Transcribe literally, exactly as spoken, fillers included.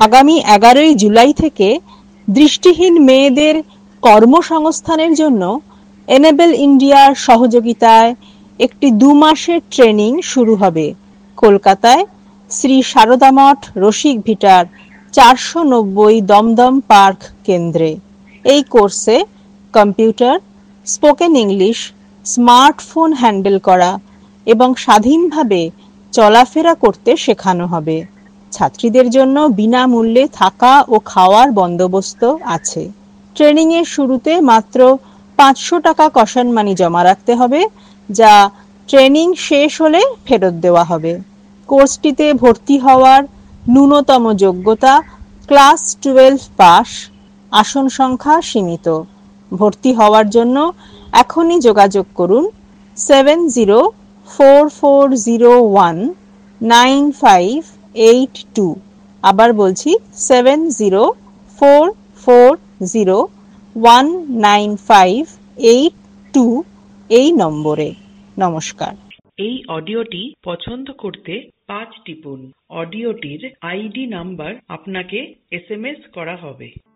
আগামী এগারোই জুলাই থেকে দৃষ্টিহীন মেয়েদের কর্মসংস্থানের জন্য এনেবল ইন্ডিয়ার সহযোগিতায় একটি দু মাসের ট্রেনিং শুরু হবে কলকাতায় শ্রী সারদামঠ রসিক ভিটার চারশো নব্বই দমদম পার্ক কেন্দ্রে। এই কোর্সে computer, spoken English, smartphone handle করা এবং স্বাধীনভাবে চলাফেরা করতে শেখানো হবে। ছাত্রীদের জন্য বিনামূল্যে থাকা ও খাওয়ার বন্দোবস্ত আছে। ট্রেনিংয়ের শুরুতে মাত্র পাঁচশো টাকা কশন মানি জমা রাখতে হবে, যা ট্রেনিং শেষ হলে ফেরত দেওয়া হবে। কোর্সটিতে ভর্তি হওয়ার ন্যূনতম যোগ্যতা ক্লাস টুয়েলভ পাস। আসন সংখ্যা সীমিত। ভর্তি হওয়ার জন্য এখনই যোগাযোগ করুন seven zero four four zero one nine five eight two. আবার বলছি seven zero four four zero one nine five eight two এই নম্বরে। নমস্কার। এই অডিওটি পছন্দ করতে পাঁচ টিপুন। অডিওটির আইডি নাম্বার আপনাকে এস এম এস করা হবে।